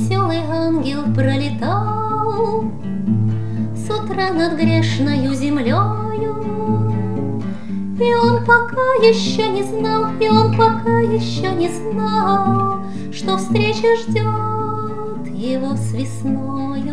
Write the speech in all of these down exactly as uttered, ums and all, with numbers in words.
веселый ангел пролетал с утра над грешною землею. И он пока еще не знал, и он пока еще не знал, что встреча ждет его с весною.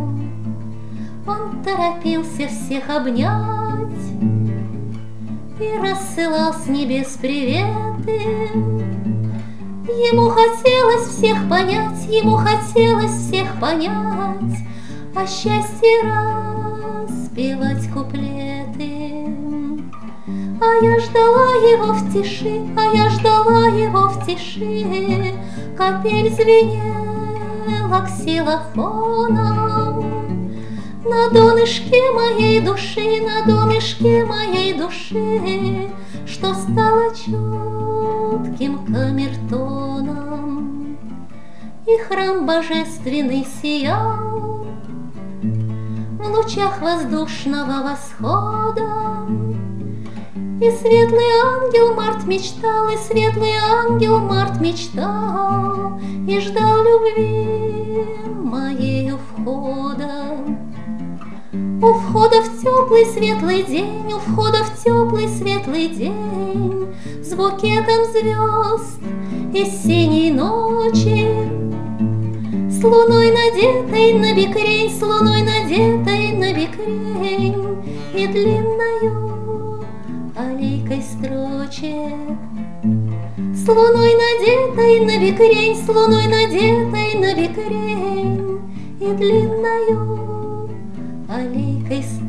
Он торопился всех обнять и рассылал с небес приветы. Ему хотелось всех понять, ему хотелось всех понять, о счастье распевать куплеты. А я ждала его в тиши, а я ждала его в тиши. Капель звенела ксилофоном на донышке моей души, на донышке моей души, что стало чутким камертоном. И храм божественный сиял в лучах воздушного восхода. И светлый ангел Март мечтал, и светлый ангел Март мечтал, и ждал любви моею входа. У входа в теплый светлый день, у входа в теплый светлый день, с букетом звезд из синей ночи, с луной надетой на бикрень, с луной надетой на бикрень и длинною аллейкой строчек, с луной надетой на бикрень, с луной надетой на бикрень и длинною аллейкой строчек.